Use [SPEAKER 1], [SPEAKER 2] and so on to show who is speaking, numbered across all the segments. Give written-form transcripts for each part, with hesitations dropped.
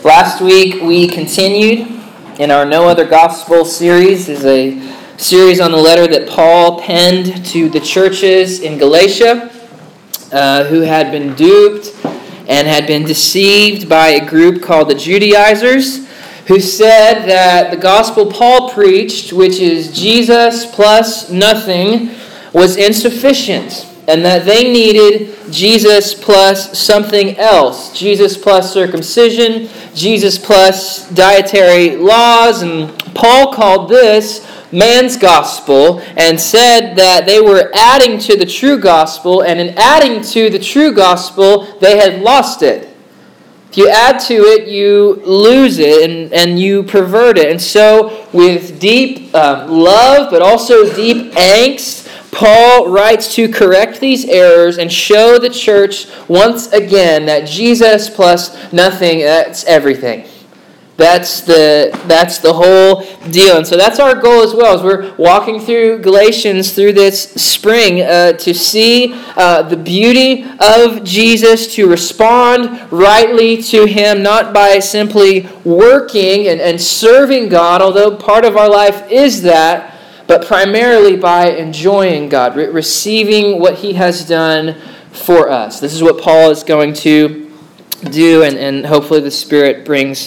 [SPEAKER 1] Last week we continued in our No Other Gospel series. This is a series on the letter that Paul penned to the churches in Galatia who had been duped and had been deceived by a group called the Judaizers, who said that the gospel Paul preached, which is Jesus plus nothing, was insufficient, and that they needed Jesus plus something else. Jesus plus circumcision, Jesus plus dietary laws, and Paul called this man's gospel and said that they were adding to the true gospel, and in adding to the true gospel, they had lost it. If you add to it, you lose it and you pervert it. And so with deep love, but also deep angst, Paul writes to correct these errors and show the church once again that Jesus plus nothing, that's everything. That's the whole deal. And so that's our goal as well, as we're walking through Galatians through this spring to see the beauty of Jesus, to respond rightly to Him, not by simply working and serving God, although part of our life is that, but primarily by enjoying God, receiving what He has done for us. This is what Paul is going to do, and hopefully the Spirit brings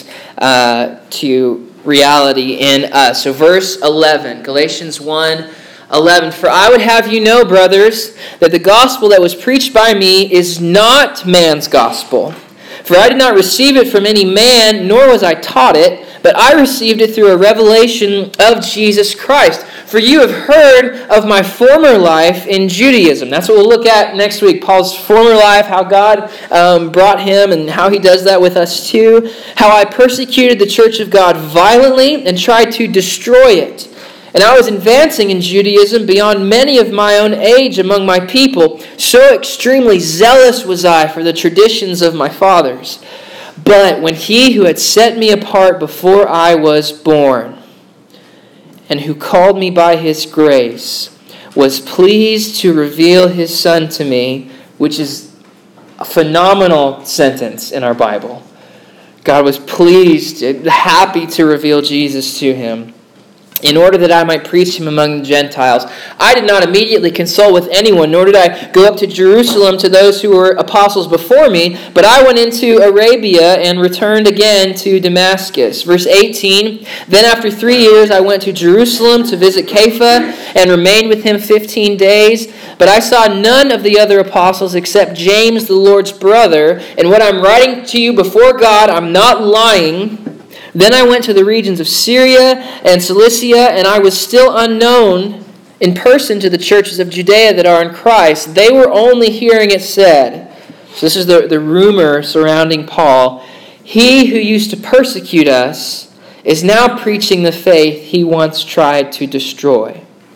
[SPEAKER 1] to reality in us. So verse 11, Galatians 1:11, "For I would have you know, brothers, that the gospel that was preached by me is not man's gospel. For I did not receive it from any man, nor was I taught it, but I received it through a revelation of Jesus Christ. For you have heard of my former life in Judaism." That's what we'll look at next week. Paul's former life, how God brought him and how he does that with us too. "How I persecuted the church of God violently and tried to destroy it. And I was advancing in Judaism beyond many of my own age among my people. So extremely zealous was I for the traditions of my fathers. But when He who had set me apart before I was born, and who called me by His grace, was pleased to reveal His Son to me," which is a phenomenal sentence in our Bible. God was pleased, happy to reveal Jesus to him, "in order that I might preach Him among the Gentiles. I did not immediately consult with anyone, nor did I go up to Jerusalem to those who were apostles before me, but I went into Arabia and returned again to Damascus." Verse 18, "Then after 3 years I went to Jerusalem to visit Kepha and remained with him 15 days. But I saw none of the other apostles except James, the Lord's brother. And what I'm writing to you before God, I'm not lying. Then I went to the regions of Syria and Cilicia, and I was still unknown in person to the churches of Judea that are in Christ. They were only hearing it said." So this is the rumor surrounding Paul. "He who used to persecute us is now preaching the faith he once tried to destroy."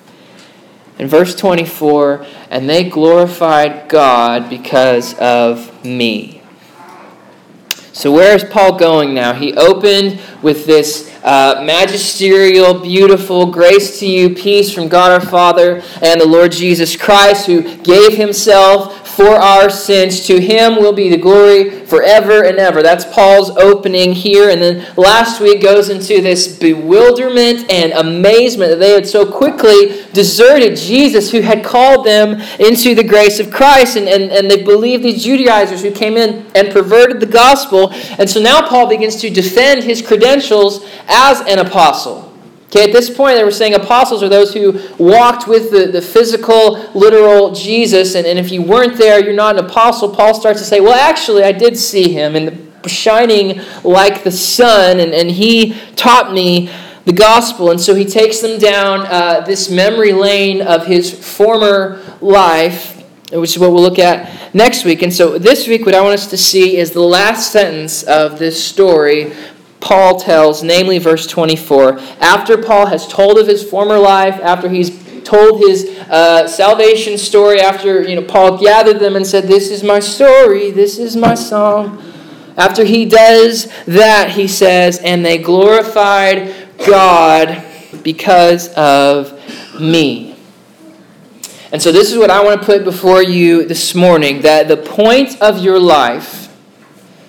[SPEAKER 1] In verse 24, "And they glorified God because of me." So where is Paul going now? He opened with this magisterial, beautiful, grace to you, peace from God our Father and the Lord Jesus Christ, who gave Himself for our sins. To Him will be the glory forever and ever. That's Paul's opening here. And then last week goes into this bewilderment and amazement that they had so quickly deserted Jesus, who had called them into the grace of Christ. And they believed these Judaizers who came in and perverted the gospel. And so now Paul begins to defend his credentials as an apostle. Okay, at this point they were saying apostles are those who walked with the physical, literal Jesus, and if you weren't there, you're not an apostle. Paul starts to say, well, actually, I did see Him, and shining like the sun, and He taught me the gospel. And so he takes them down this memory lane of his former life, which is what we'll look at next week. And so this week, what I want us to see is the last sentence of this story Paul tells, namely verse 24. After Paul has told of his former life, after he's told his salvation story, after Paul gathered them and said, "This is my story, this is my song." After he does that, he says, "And they glorified God because of me." And so this is what I want to put before you this morning, that the point of your life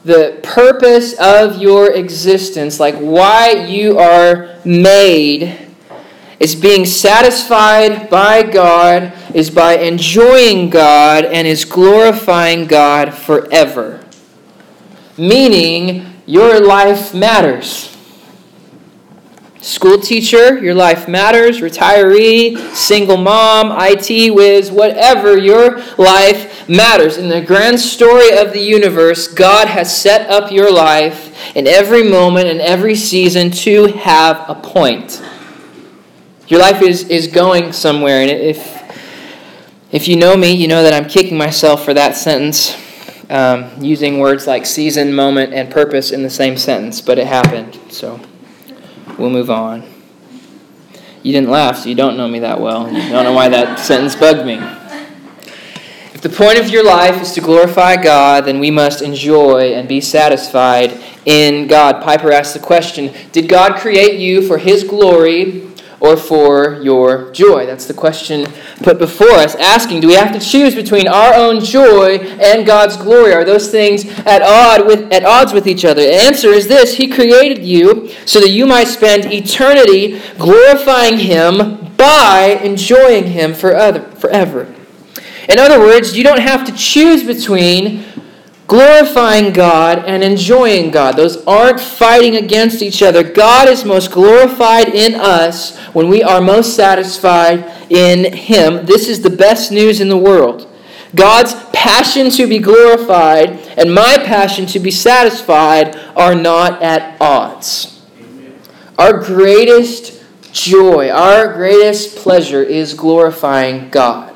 [SPEAKER 1] the purpose of your existence, like why you are made, is being satisfied by God, is by enjoying God, and is glorifying God forever. Meaning, your life matters. School teacher, your life matters. Retiree, single mom, IT whiz, whatever, your life matters. In the grand story of the universe, God has set up your life in every moment and every season to have a point. Your life is going somewhere, and if you know me, you know that I'm kicking myself for that sentence, using words like season, moment, and purpose in the same sentence, but it happened, so we'll move on. You didn't laugh, so you don't know me that well. You don't know why that sentence bugged me. If the point of your life is to glorify God, then we must enjoy and be satisfied in God. Piper asked the question, did God create you for His glory or for your joy? That's the question put before us, asking, do we have to choose between our own joy and God's glory? Are those things at odds with each other? The answer is this: He created you so that you might spend eternity glorifying Him by enjoying Him forever. In other words, you don't have to choose between glorifying God and enjoying God. Those aren't fighting against each other. God is most glorified in us when we are most satisfied in Him. This is the best news in the world. God's passion to be glorified and my passion to be satisfied are not at odds. Our greatest joy, our greatest pleasure is glorifying God.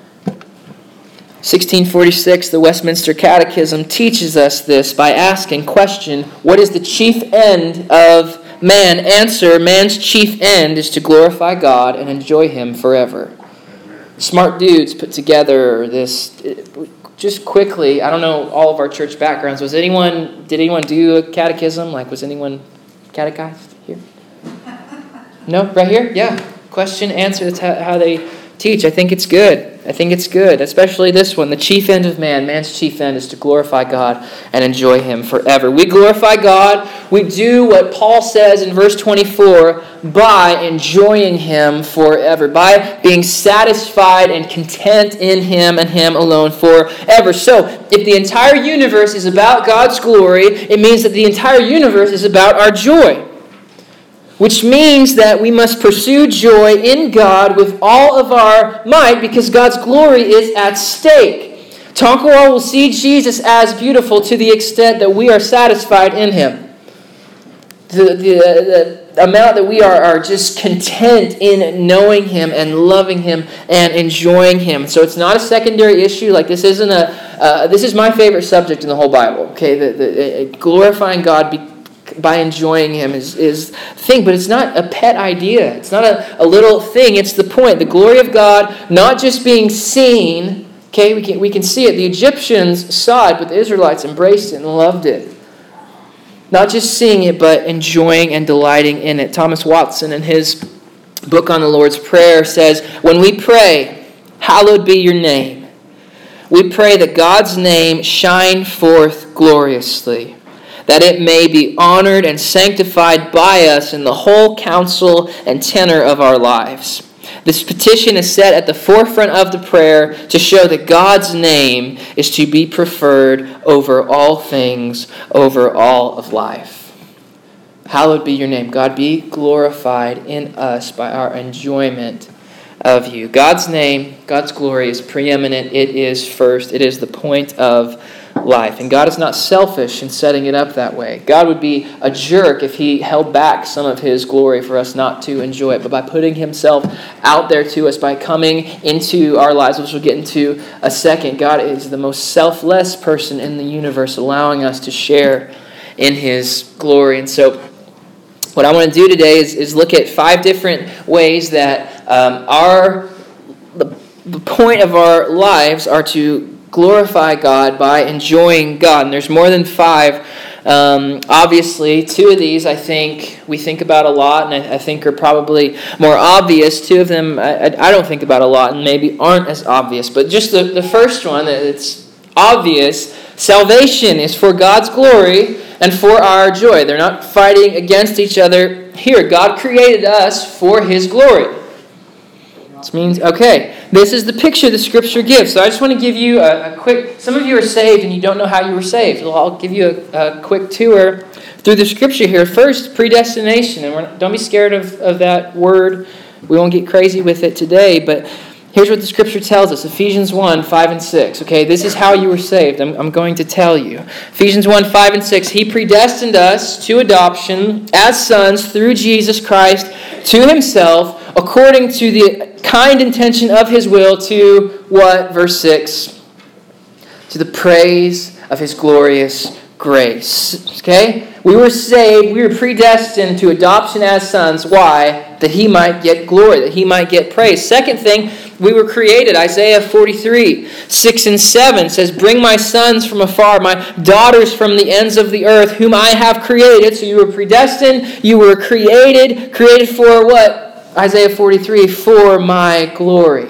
[SPEAKER 1] 1646, the Westminster Catechism teaches us this by asking, question, what is the chief end of man? Answer, man's chief end is to glorify God and enjoy Him forever. Smart dudes put together this, just quickly, I don't know all of our church backgrounds. Did anyone do a catechism? Was anyone catechized here? No? Right here? Yeah. Question, answer, that's how they teach. I think it's good. Especially this one. The chief end of man's chief end is to glorify God and enjoy Him forever. We glorify God. We do what Paul says in verse 24 by enjoying Him forever, by being satisfied and content in Him and Him alone forever. So, if the entire universe is about God's glory, it means that the entire universe is about our joy. Which means that we must pursue joy in God with all of our might because God's glory is at stake. Tonkawa will see Jesus as beautiful to the extent that we are satisfied in Him. The amount that we are just content in knowing Him and loving Him and enjoying Him. So it's not a secondary issue. This isn't this is my favorite subject in the whole Bible. Okay, the glorifying God by enjoying Him is thing, but it's not a pet idea. It's not a little thing. It's the point. The glory of God not just being seen. Okay, we can see it. The Egyptians saw it, but the Israelites embraced it and loved it. Not just seeing it, but enjoying and delighting in it. Thomas Watson, in his book on the Lord's Prayer, says, when we pray, hallowed be your name, we pray that God's name shine forth gloriously, that it may be honored and sanctified by us in the whole counsel and tenor of our lives. This petition is set at the forefront of the prayer to show that God's name is to be preferred over all things, over all of life. Hallowed be your name. God, be glorified in us by our enjoyment of you. God's name, God's glory is preeminent. It is first. It is the point of life. And God is not selfish in setting it up that way. God would be a jerk if He held back some of His glory for us not to enjoy it. But by putting Himself out there to us, by coming into our lives, which we'll get into a second, God is the most selfless person in the universe, allowing us to share in His glory. And so what I want to do today is look at 5 different ways that the point of our lives are to glorify God by enjoying God. And there's more than 5. Obviously, 2 of these I think we think about a lot, and I think are probably more obvious. 2 of them I don't think about a lot and maybe aren't as obvious. But just the first one, it's obvious, Salvation is for God's glory and for our joy. They're not fighting against each other here. God created us for His glory. This means, okay, this is the picture the Scripture gives. So I just want to give you a quick, some of you are saved and you don't know how you were saved. Well, I'll give you a quick tour through the Scripture here. First, predestination. And don't be scared of that word. We won't get crazy with it today, but here's what the Scripture tells us. Ephesians 1, 5 and 6. Okay, this is how you were saved. I'm going to tell you. Ephesians 1, 5 and 6. He predestined us to adoption as sons through Jesus Christ to Himself, according to the kind intention of His will, to what? Verse 6. To the praise of His glorious grace. Okay? We were saved, we were predestined to adoption as sons. Why? That He might get glory, that He might get praise. Second thing, we were created. Isaiah 43, 6 and 7 says, bring my sons from afar, my daughters from the ends of the earth, whom I have created. So you were predestined, you were created for what? Isaiah 43, for my glory.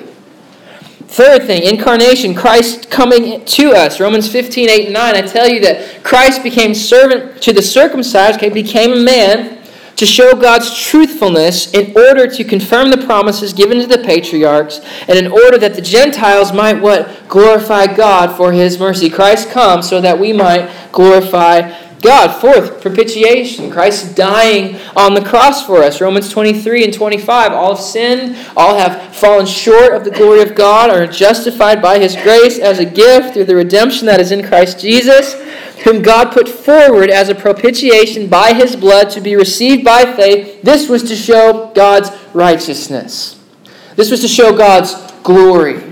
[SPEAKER 1] Third thing, incarnation, Christ coming to us. Romans 15, 8 and 9. I tell you that Christ became servant to the circumcised, became a man to show God's truthfulness in order to confirm the promises given to the patriarchs and in order that the Gentiles might what? Glorify God for His mercy. Christ comes so that we might glorify God. Fourth, propitiation. Christ dying on the cross for us. Romans 23 and 25. All have sinned, all have fallen short of the glory of God, are justified by His grace as a gift through the redemption that is in Christ Jesus, whom God put forward as a propitiation by His blood to be received by faith. This was to show God's righteousness. This was to show God's glory.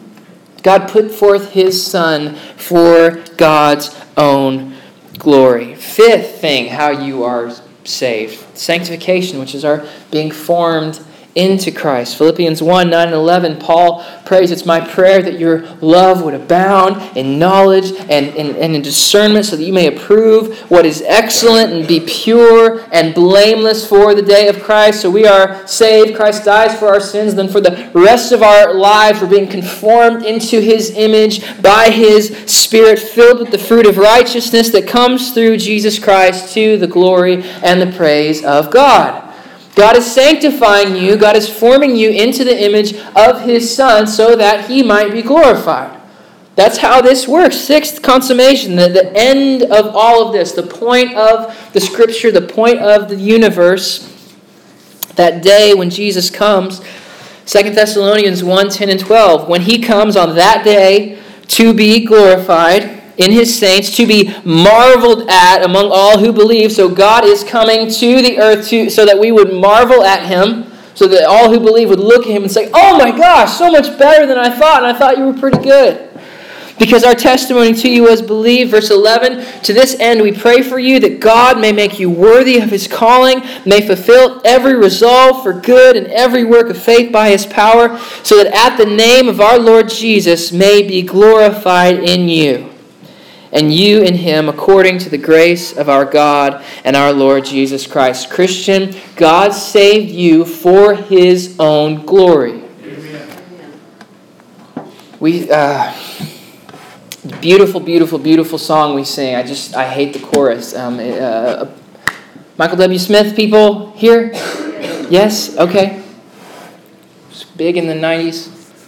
[SPEAKER 1] God put forth His Son for God's own glory. Fifth thing, how you are saved. Sanctification, which is our being formed into Christ. Philippians 1, 9 and 11, Paul prays, it's my prayer that your love would abound in knowledge and in discernment so that you may approve what is excellent and be pure and blameless for the day of Christ. So we are saved. Christ dies for our sins. Then for the rest of our lives, we're being conformed into His image by His Spirit, filled with the fruit of righteousness that comes through Jesus Christ to the glory and the praise of God. God is sanctifying you. God is forming you into the image of His Son so that He might be glorified. That's how this works. Sixth, consummation, the end of all of this, the point of the Scripture, the point of the universe, that day when Jesus comes. 2 Thessalonians 1, 10 and 12. When He comes on that day to be glorified in His saints, to be marveled at among all who believe. So God is coming to the earth so that we would marvel at Him, so that all who believe would look at Him and say, oh my gosh, so much better than I thought, and I thought you were pretty good. Because our testimony to you was believed. Verse 11, to this end we pray for you that God may make you worthy of His calling, may fulfill every resolve for good and every work of faith by His power, so that at the name of our Lord Jesus may be glorified in you, and you in Him, according to the grace of our God and our Lord Jesus Christ. Christian, God saved you for His own glory. Amen. Beautiful, beautiful, beautiful song we sing. I hate the chorus. Michael W. Smith, people here? Yes? Okay. It's big in the 90s.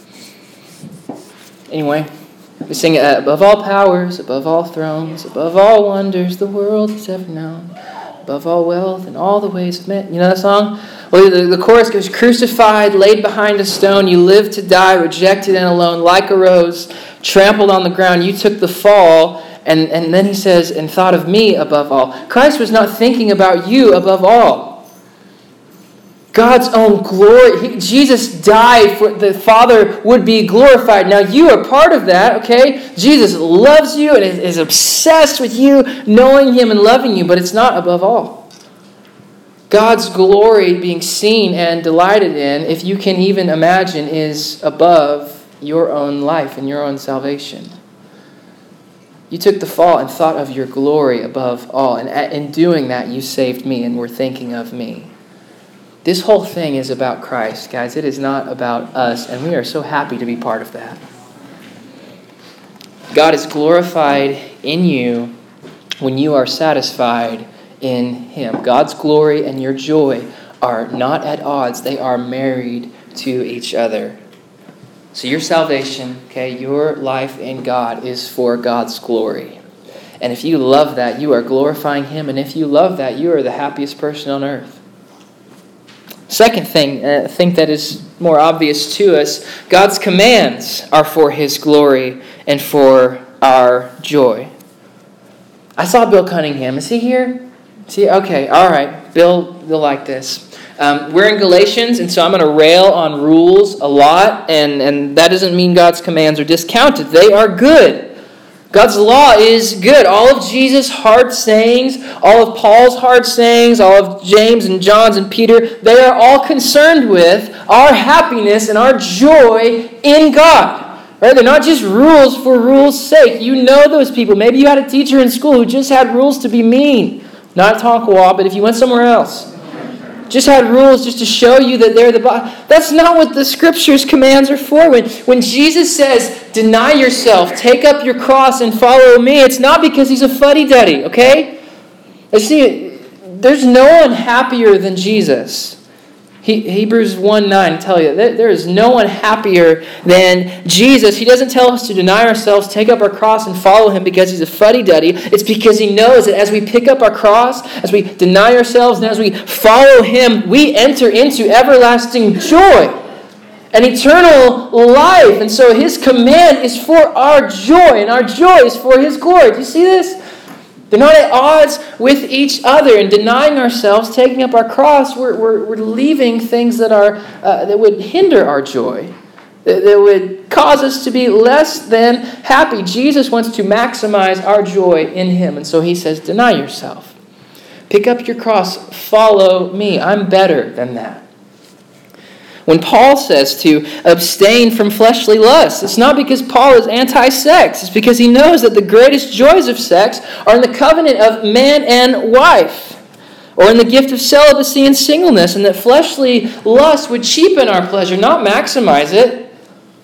[SPEAKER 1] Anyway. We sing above all powers, above all thrones, above all wonders the world has ever known, above all wealth and all the ways of men. You know that song? Well, the chorus goes, crucified, laid behind a stone, you lived to die, rejected and alone, like a rose, trampled on the ground, you took the fall, and then he says, and thought of me above all. Christ was not thinking about you above all. God's own glory. Jesus died for the Father would be glorified. Now you are part of that, okay? Jesus loves you and is obsessed with you, knowing Him and loving you, but it's not above all. God's glory being seen and delighted in, if you can even imagine, is above your own life and your own salvation. You took the fall and thought of your glory above all, and in doing that you saved me and were thinking of me. This whole thing is about Christ, guys. It is not about us, and we are so happy to be part of that. God is glorified in you when you are satisfied in Him. God's glory and your joy are not at odds. They are married to each other. So your salvation, your life in God is for God's glory. And if you love that, you are glorifying Him. And if you love that, you are the happiest person on earth. Second thing, I think that is more obvious to us, God's commands are for His glory and for our joy. I saw Bill Cunningham. Is he here? Okay, all right. Bill, you'll like this. We're in Galatians, and so I'm going to rail on rules a lot, and that doesn't mean God's commands are discounted. They are good. God's law is good. All of Jesus' hard sayings, all of Paul's hard sayings, all of James and John's and Peter, they are all concerned with our happiness and our joy in God. Right? They're not just rules for rules' sake. You know those people. Maybe you had a teacher in school who just had rules to be mean. Not at Tonkawa, but if you went somewhere else. Just had rules just to show you that they're the body. That's not what the Scripture's commands are for. When Jesus says, deny yourself, take up your cross and follow me, it's not because He's a fuddy-duddy, okay? See, there's no one happier than Jesus. Hebrews 1:9 tell you that there is no one happier than Jesus. He doesn't tell us to deny ourselves, take up our cross, and follow Him because He's a fuddy-duddy. It's because He knows that as we pick up our cross, as we deny ourselves, and as we follow Him, we enter into everlasting joy and eternal life. And so His command is for our joy, and our joy is for His glory. Do you see this? They're not at odds with each other. And denying ourselves, taking up our cross, we're leaving things that are that would hinder our joy, that would cause us to be less than happy. Jesus wants to maximize our joy in Him. And so He says, deny yourself. Pick up your cross. Follow me. I'm better than that. When Paul says to abstain from fleshly lusts, it's not because Paul is anti-sex. It's because he knows that the greatest joys of sex are in the covenant of man and wife, or in the gift of celibacy and singleness, and that fleshly lust would cheapen our pleasure, not maximize it.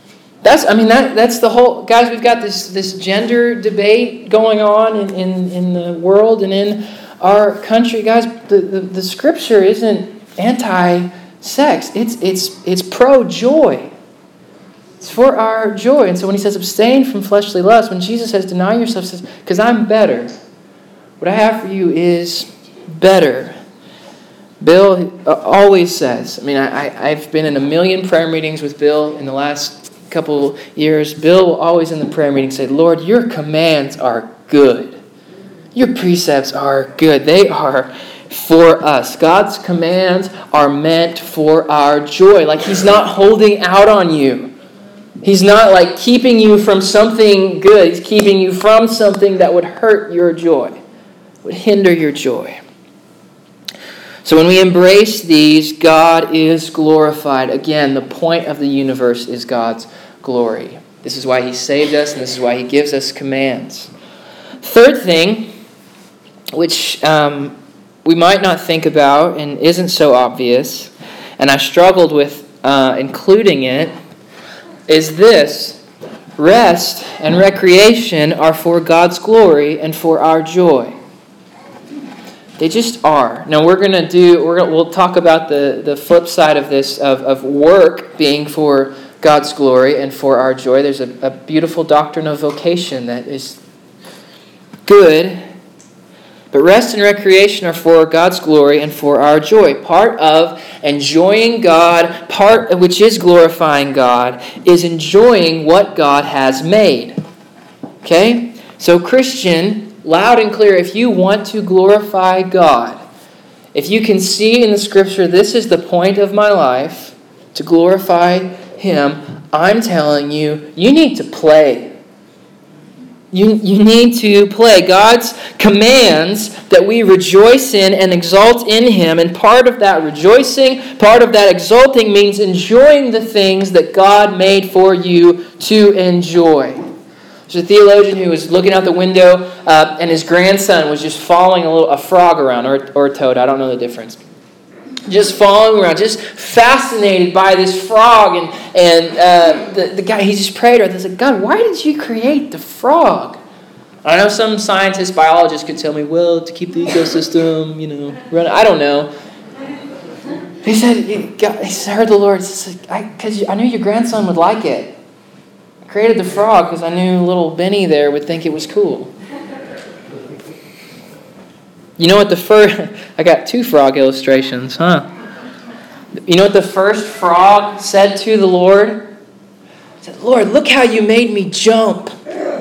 [SPEAKER 1] That's the whole... Guys, we've got this gender debate going on in the world and in our country. Guys, the Scripture isn't anti-sex. It's pro-joy. It's for our joy. And so when He says abstain from fleshly lust, when Jesus says deny yourself, says, because I'm better. What I have for you is better. Bill always says, I've been in a million prayer meetings with Bill in the last couple years. Bill will always in the prayer meeting say, Lord, your commands are good. Your precepts are good. They are for us. God's commands are meant for our joy. Like He's not holding out on you. He's not like keeping you from something good. He's keeping you from something that would hurt your joy, would hinder your joy. So when we embrace these, God is glorified. Again, the point of the universe is God's glory. This is why He saved us, and this is why He gives us commands. Third thing, which we might not think about and isn't so obvious, and I struggled with including it, is this: rest and recreation are for God's glory and for our joy. They just are. Now we'll talk about the flip side of this, of work being for God's glory and for our joy. There's a beautiful doctrine of vocation that is good. But rest and recreation are for God's glory and for our joy. Part of enjoying God, part which is glorifying God, is enjoying what God has made. Okay? So Christian, loud and clear, if you want to glorify God, if you can see in the Scripture, this is the point of my life, to glorify Him, I'm telling you, you need to play. You need to play. God's commands that we rejoice in and exalt in Him, and part of that rejoicing, part of that exulting means enjoying the things that God made for you to enjoy. There's a theologian who was looking out the window and his grandson was just following a frog around, or a toad, I don't know the difference. Just following around, just fascinated by this frog, and the guy, he just prayed. He said, God, why did you create the frog? I know some scientists, biologists could tell me, well, to keep the ecosystem, run. I don't know. He said, he heard the Lord, because I knew your grandson would like it. I created the frog because I knew little Benny there would think it was cool. You know what I got 2 frog illustrations, huh? You know what the first frog said to the Lord? He said, Lord, look how you made me jump.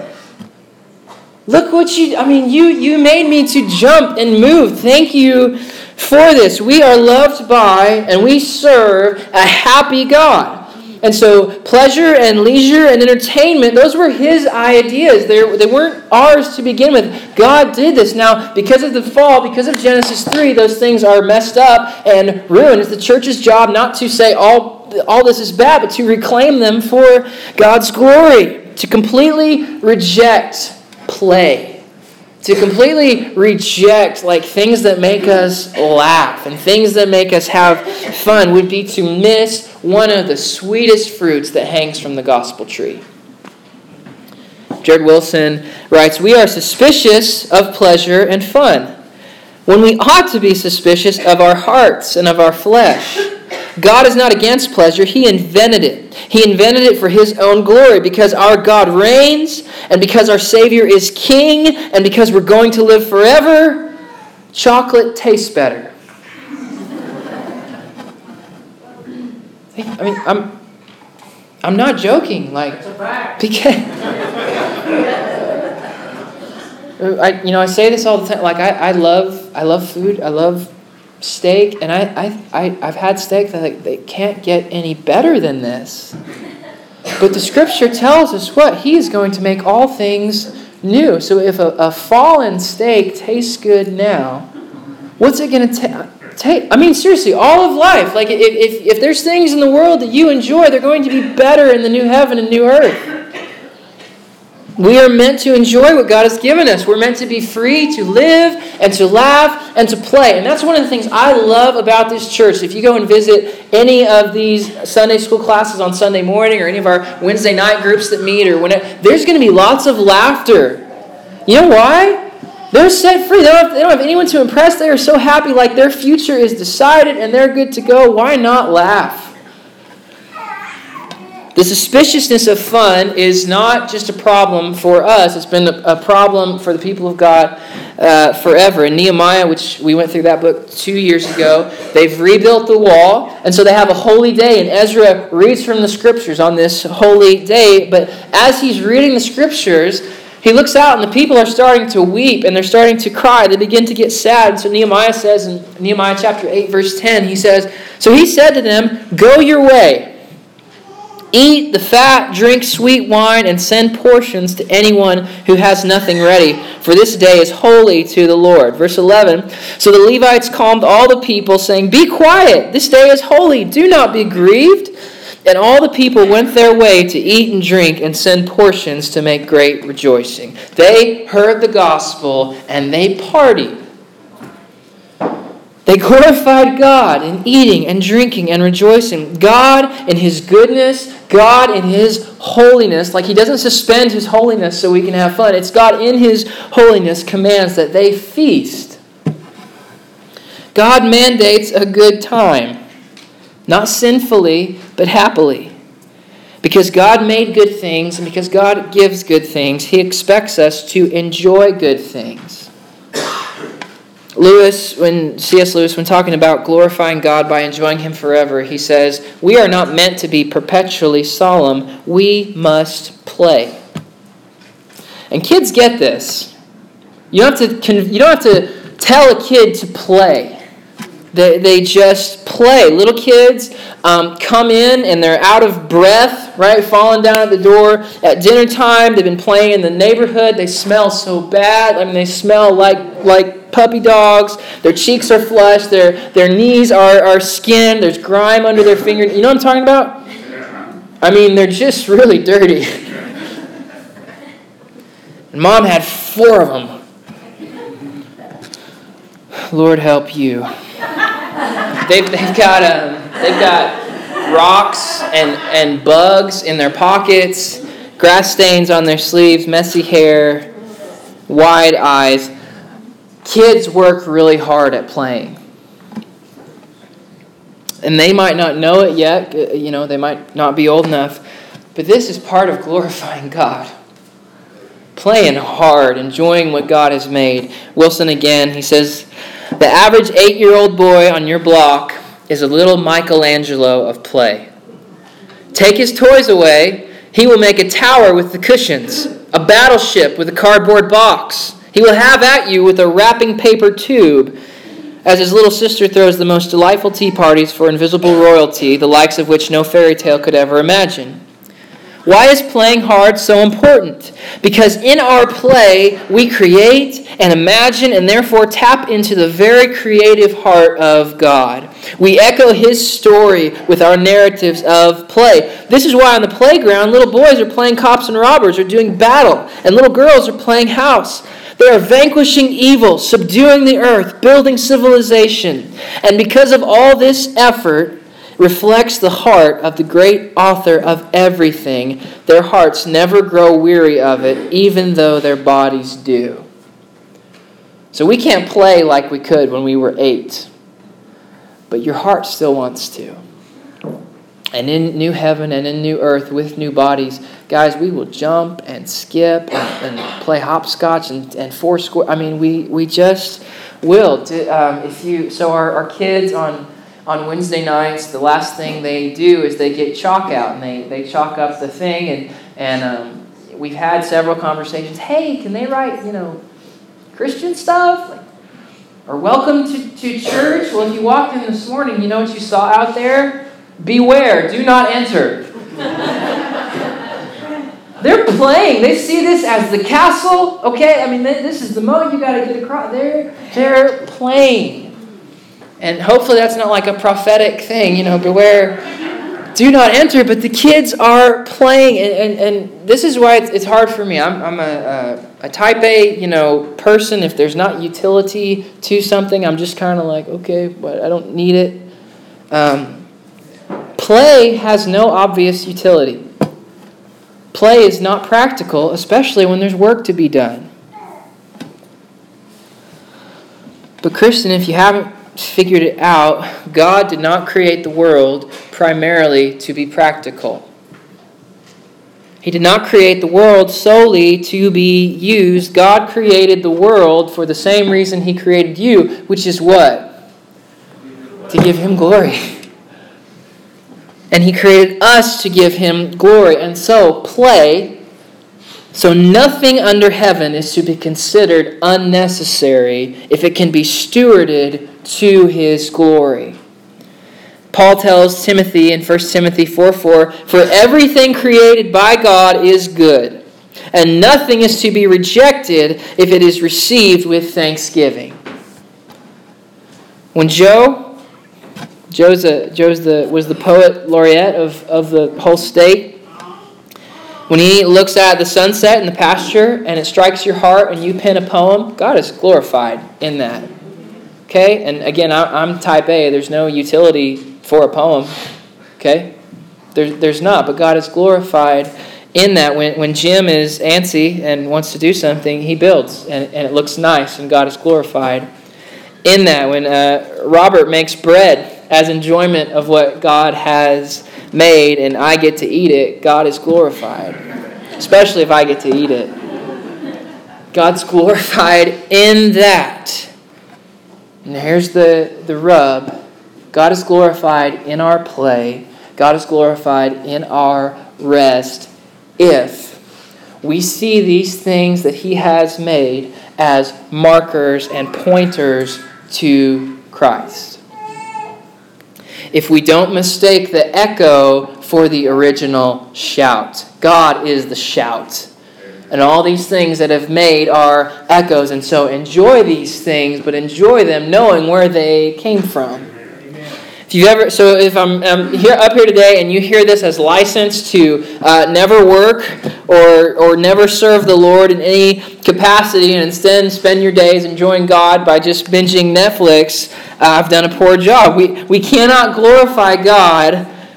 [SPEAKER 1] Look what you made me to jump and move. Thank you for this. We are loved by and we serve a happy God. And so pleasure and leisure and entertainment, those were his ideas. They weren't ours to begin with. God did this. Now, because of the fall, because of Genesis 3, those things are messed up and ruined. It's the church's job not to say all this is bad, but to reclaim them for God's glory. To completely reject play. To completely reject things that make us laugh and things that make us have fun would be to miss one of the sweetest fruits that hangs from the gospel tree. Jared Wilson writes, we are suspicious of pleasure and fun when we ought to be suspicious of our hearts and of our flesh. God is not against pleasure. He invented it. He invented it for his own glory because our God reigns and because our Savior is King and because we're going to live forever. Chocolate tastes better. I'm not joking. Because I say this all the time. I love food. I love steak, and I've had steak that they can't get any better than this. But the Scripture tells us what? He is going to make all things new. So if a fallen steak tastes good now, what's it going to take? Seriously, all of life. If there's things in the world that you enjoy, they're going to be better in the new heaven and new earth. We are meant to enjoy what God has given us. We're meant to be free to live and to laugh and to play. And that's one of the things I love about this church. If you go and visit any of these Sunday school classes on Sunday morning or any of our Wednesday night groups that meet or whenever, there's going to be lots of laughter. You know why? They're set free. They don't have anyone to impress. They are so happy, their future is decided and they're good to go. Why not laugh? The suspiciousness of fun is not just a problem for us. It's been a problem for the people of God forever. In Nehemiah, which we went through that book 2 years ago, they've rebuilt the wall, and so they have a holy day, and Ezra reads from the Scriptures on this holy day. But as he's reading the Scriptures, he looks out, and the people are starting to weep, and they're starting to cry. They begin to get sad. So Nehemiah says in Nehemiah chapter 8, verse 10, he says, so he said to them, go your way. Eat the fat, drink sweet wine, and send portions to anyone who has nothing ready, for this day is holy to the Lord. Verse 11, so the Levites calmed all the people, saying, be quiet, this day is holy, do not be grieved. And all the people went their way to eat and drink and send portions to make great rejoicing. They heard the gospel and they partied. They glorified God in eating and drinking and rejoicing. God in His goodness, God in His holiness. He doesn't suspend His holiness so we can have fun. It's God in His holiness commands that they feast. God mandates a good time. Not sinfully, but happily. Because God made good things and because God gives good things, He expects us to enjoy good things. C.S. Lewis, when talking about glorifying God by enjoying Him forever, he says, we are not meant to be perpetually solemn. We must play. And kids get this. You don't have to tell a kid to play. They just play. Little kids come in and they're out of breath, right? Falling down at the door. At dinner time, they've been playing in the neighborhood. They smell so bad. They smell like puppy dogs. Their cheeks are flushed. Their knees are skinned. There's grime under their fingers. You know what I'm talking about? They're just really dirty. And Mom had 4 of them. Lord help you. They've got rocks and bugs in their pockets, grass stains on their sleeves, messy hair. wide eyes. Kids work really hard at playing. And they might not know it yet. They might not be old enough. But this is part of glorifying God. Playing hard, enjoying what God has made. Wilson again, he says, the average 8-year-old boy on your block is a little Michelangelo of play. Take his toys away, he will make a tower with the cushions, a battleship with a cardboard box. He will have at you with a wrapping paper tube, as his little sister throws the most delightful tea parties for invisible royalty, the likes of which no fairy tale could ever imagine. Why is playing hard so important? Because in our play, we create and imagine and therefore tap into the very creative heart of God. We echo His story with our narratives of play. This is why on the playground, little boys are playing cops and robbers or doing battle, and little girls are playing house. They are vanquishing evil, subduing the earth, building civilization. And because of all this effort, reflects the heart of the great author of everything. Their hearts never grow weary of it, even though their bodies do. So we can't play like we could when we were 8. But your heart still wants to. And in new heaven and in new earth with new bodies, guys, we will jump and skip and play hopscotch and foursquare. I mean, we just will. Our kids on Wednesday nights, the last thing they do is they get chalk out and they chalk up the thing and we've had several conversations. Hey, can they write Christian stuff or welcome to church? Well, if you walked in this morning, you know what you saw out there? Beware, do not enter. They're playing. They see this as the castle. Okay, I mean this is the moat you got to get across. They're playing. And hopefully that's not like a prophetic thing, beware, do not enter. But the kids are playing, and this is why it's hard for me. I'm a type A, person. If there's not utility to something, I'm just kind of like, okay, but I don't need it. Play has no obvious utility. Play is not practical, especially when there's work to be done. But Christian, if you haven't figured it out, God did not create the world primarily to be practical. He did not create the world solely to be used. God created the world for the same reason He created you, which is what? To give Him glory. And He created us to give Him glory. And so, so nothing under heaven is to be considered unnecessary if it can be stewarded to His glory. Paul tells Timothy in 1 Timothy 4:4, "For everything created by God is good, and nothing is to be rejected if it is received with thanksgiving." When Joe was the poet laureate of the whole state, when he looks at the sunset in the pasture and it strikes your heart and you pen a poem, God is glorified in that. Okay? And again, I'm type A. There's no utility for a poem. Okay? There's not, but God is glorified in that. When Jim is antsy and wants to do something, he builds and it looks nice and God is glorified in that. When Robert makes bread as enjoyment of what God has made and I get to eat it, God is glorified. Especially if I get to eat it. God's glorified in that. And here's the rub. God is glorified in our play. God is glorified in our rest if we see these things that He has made as markers and pointers to Christ. If we don't mistake the echo for the original shout. God is the shout. And all these things that have made are echoes. And so enjoy these things, but enjoy them knowing where they came from. If I'm up here today and you hear this as license to never work or never serve the Lord in any capacity and instead spend your days enjoying God by just binging Netflix, I've done a poor job. We cannot glorify God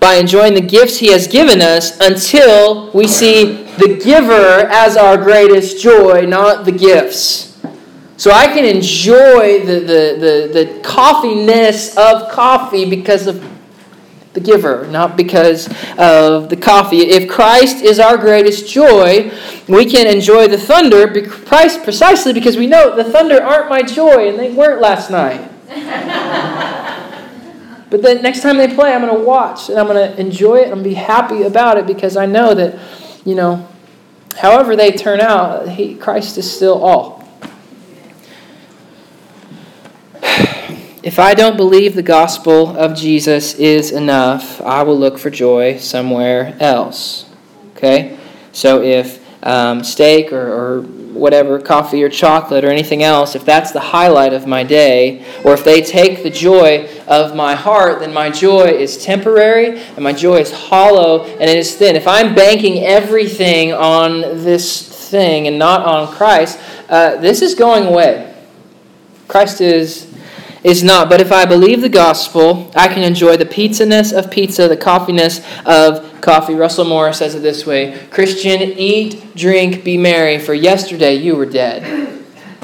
[SPEAKER 1] by enjoying the gifts He has given us until we see the giver as our greatest joy, not the gifts. So I can enjoy the coffee-ness of coffee because of the giver, not because of the coffee. If Christ is our greatest joy, we can enjoy the thunder precisely because we know the thunder aren't my joy, and they weren't last night. But then next time they play, I'm going to watch, and I'm going to enjoy it, and be happy about it because I know that, however they turn out, Christ is still all. If I don't believe the gospel of Jesus is enough, I will look for joy somewhere else. Okay? So if steak or whatever, coffee or chocolate or anything else, if that's the highlight of my day, or if they take the joy of my heart, then my joy is temporary and my joy is hollow and it is thin. If I'm banking everything on this thing and not on Christ, this is going away. Christ is not. But if I believe the gospel, I can enjoy the pizza-ness of pizza, the coffee-ness of coffee. Russell Moore says it this way: Christian, eat, drink, be merry, for yesterday you were dead.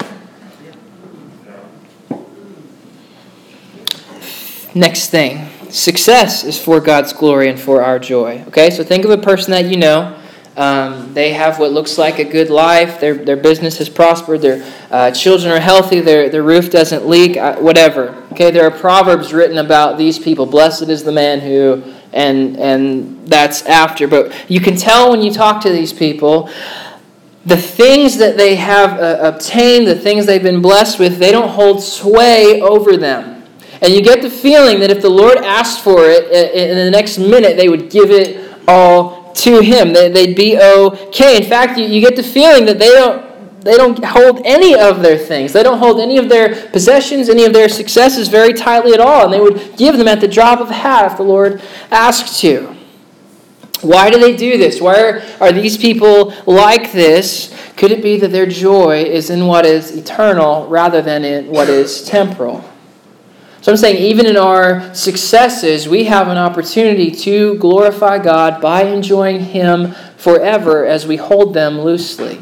[SPEAKER 1] Next thing. Success is for God's glory and for our joy. Okay, so think of a person that you know. They have what looks like a good life. Their business has prospered. Their children are healthy. Their roof doesn't leak. Whatever. Okay, there are proverbs written about these people. Blessed is the man who, and that's after. But you can tell when you talk to these people, the things that they have obtained, the things they've been blessed with, they don't hold sway over them. And you get the feeling that if the Lord asked for it, in the next minute they would give it all to Him. They'd be okay. In fact, you get the feeling that they don't hold any of their things. They don't hold any of their possessions, any of their successes very tightly at all. And they would give them at the drop of a hat if the Lord asked to. Why do they do this? Why are these people like this? Could it be that their joy is in what is eternal rather than in what is temporal? So I'm saying even in our successes, we have an opportunity to glorify God by enjoying Him forever as we hold them loosely.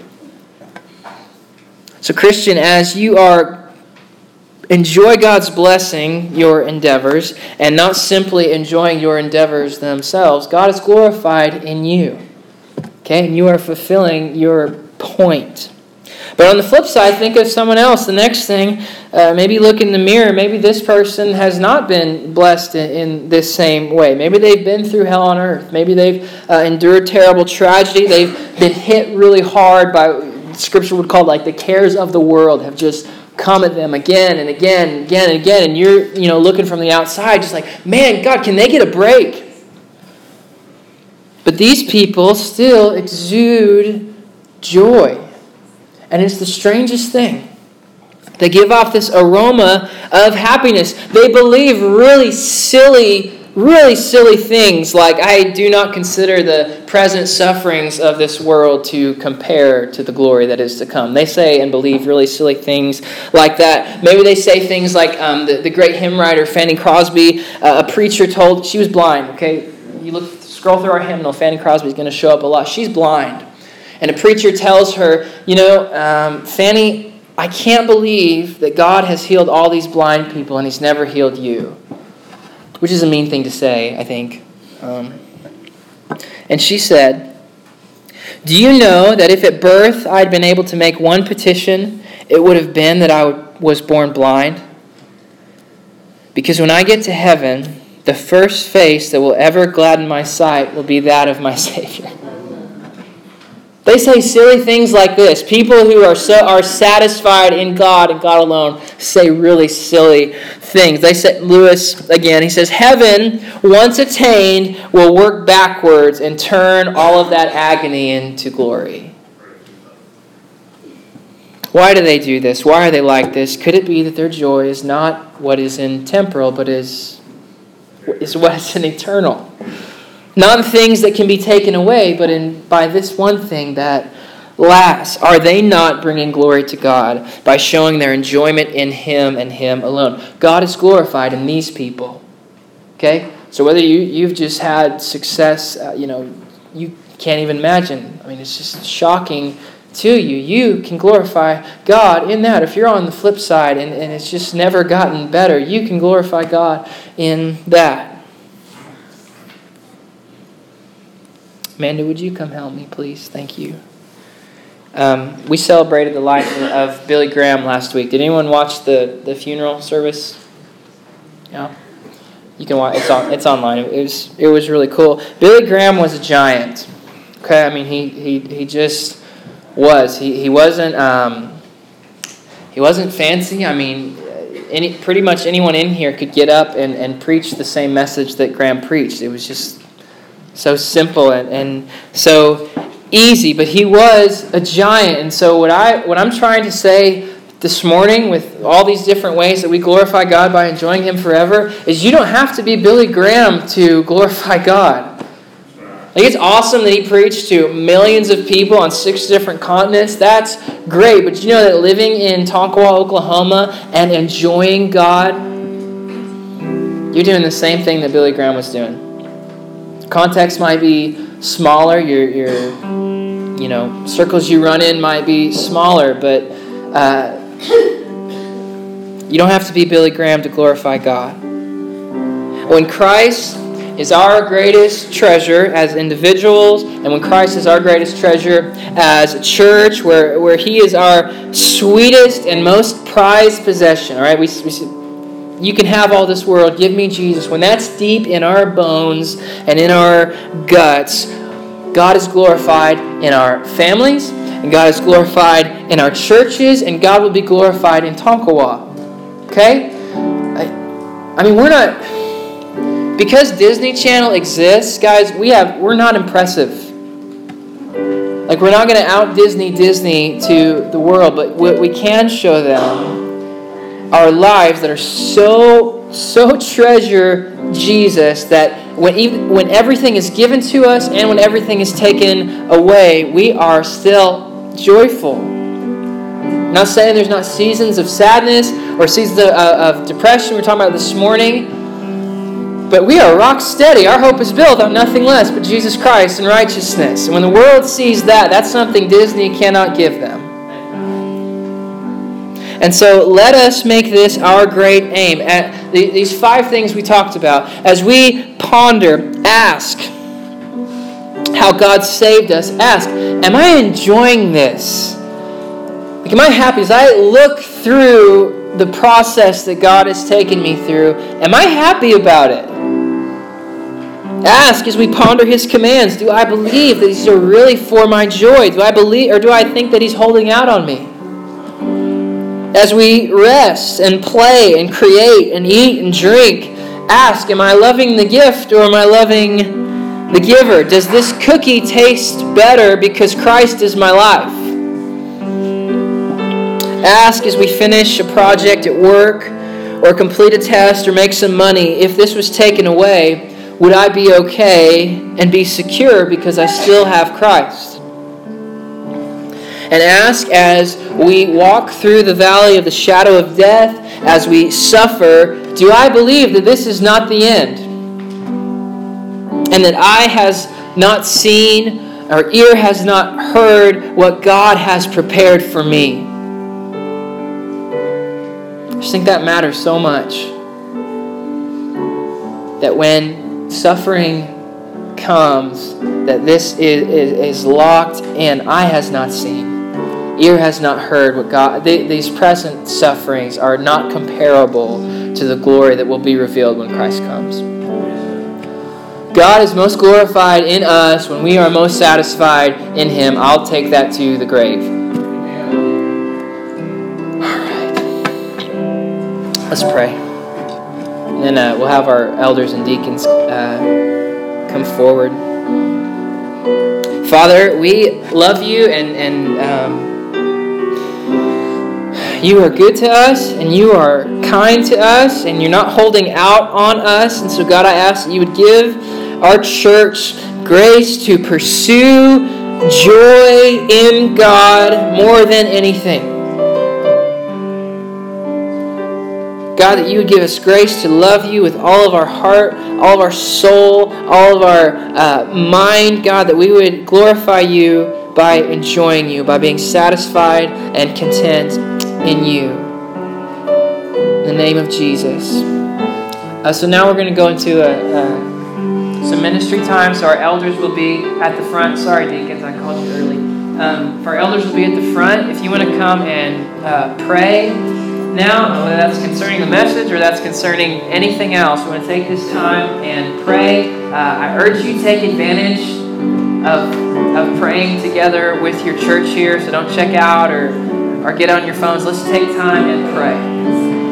[SPEAKER 1] So Christian, as you enjoy God's blessing, your endeavors, and not simply enjoying your endeavors themselves, God is glorified in you. Okay, and you are fulfilling your point. But on the flip side, think of someone else. The next thing, maybe look in the mirror. Maybe this person has not been blessed in this same way. Maybe they've been through hell on earth. Maybe they've endured terrible tragedy. They've been hit really hard by, Scripture would call like the cares of the world have just come at them again and again and again and again. And you're looking from the outside just like, man, God, can they get a break? But these people still exude joy. And it's the strangest thing. They give off this aroma of happiness. They believe really silly things like, I do not consider the present sufferings of this world to compare to the glory that is to come. They say and believe really silly things like that. Maybe they say things like the great hymn writer Fanny Crosby, a preacher told, she was blind, okay? You scroll through our hymnal, Fanny Crosby is going to show up a lot. She's blind. And a preacher tells her, Fanny, I can't believe that God has healed all these blind people and He's never healed you. Which is a mean thing to say, I think. And she said, do you know that if at birth I'd been able to make one petition, it would have been that I was born blind? Because when I get to heaven, the first face that will ever gladden my sight will be that of my Savior. They say silly things like this. People who are satisfied in God and God alone say really silly things. They say, Lewis, again, he says, heaven, once attained, will work backwards and turn all of that agony into glory. Why do they do this? Why are they like this? Could it be that their joy is not what is in temporal, but is what is in eternal? Not in things that can be taken away, but by this one thing that lasts. Are they not bringing glory to God by showing their enjoyment in Him and Him alone? God is glorified in these people. Okay? So whether you've just had success, you can't even imagine. I mean, it's just shocking to you. You can glorify God in that. If you're on the flip side and it's just never gotten better, you can glorify God in that. Amanda, would you come help me, please? Thank you. We celebrated the life of Billy Graham last week. Did anyone watch the funeral service? Yeah. You can watch. It's online. It was really cool. Billy Graham was a giant. Okay, I mean he just was. He wasn't fancy. I mean, pretty much anyone in here could get up and preach the same message that Graham preached. It was just so simple and so easy. But he was a giant. And so what I'm trying to say this morning, with all these different ways that we glorify God by enjoying Him forever, is you don't have to be Billy Graham to glorify God. Like, it's awesome that he preached to millions of people on 6 different continents. That's great. But you know that living in Tonkawa, Oklahoma, and enjoying God, you're doing the same thing that Billy Graham was doing. Context might be smaller. Your circles you run in might be smaller, but you don't have to be Billy Graham to glorify God. When Christ is our greatest treasure as individuals, and when Christ is our greatest treasure as a church, where He is our sweetest and most prized possession, all right? We you can have all this world, give me Jesus. When that's deep in our bones and in our guts, God is glorified in our families, and God is glorified in our churches, and God will be glorified in Tonkawa. Okay? I mean, we're not... Because Disney Channel exists, guys, we're not impressive. Like, we're not going to out-Disney to the world, but what we can show them are lives that are so treasure Jesus that when everything is given to us and when everything is taken away, we are still joyful. I'm not saying there's not seasons of sadness or seasons of depression we were talking about this morning, but we are rock steady. Our hope is built on nothing less but Jesus Christ and righteousness. And when the world sees that, that's something Disney cannot give them. And so let us make this our great aim. At these 5 things we talked about, as we ponder, ask how God saved us. Ask, am I enjoying this? Like, am I happy? As I look through the process that God has taken me through, am I happy about it? Ask as we ponder His commands, do I believe that these are really for my joy? Do I believe, or do I think that He's holding out on me? As we rest and play and create and eat and drink, ask, am I loving the gift or am I loving the giver? Does this cookie taste better because Christ is my life? Ask as we finish a project at work or complete a test or make some money, if this was taken away, would I be okay and be secure because I still have Christ? And ask as we walk through the valley of the shadow of death, as we suffer, do I believe that this is not the end? And that eye has not seen or ear has not heard what God has prepared for me? I just think that matters so much. That when suffering comes, that this is locked in. Eye has not seen. Ear has not heard what God... These present sufferings are not comparable to the glory that will be revealed when Christ comes. God is most glorified in us when we are most satisfied in Him. I'll take that to the grave. All right. Let's pray. And then we'll have our elders and deacons come forward. Father, we love You and You are good to us, and You are kind to us, and You're not holding out on us. And so, God, I ask that You would give our church grace to pursue joy in God more than anything. God, that you would give us grace to love you with all of our heart, all of our soul, all of our mind, God, that we would glorify you by enjoying you, by being satisfied and content in you. In the name of Jesus. So now we're going to go into some ministry time. So our elders will be at the front. Sorry, deacons, I called you early. Our elders will be at the front. If you want to come and pray now, whether that's concerning the message or that's concerning anything else, we want to take this time and pray. I urge you to take advantage of praying together with your church here. So don't check out or get on your phones. Let's take time and pray.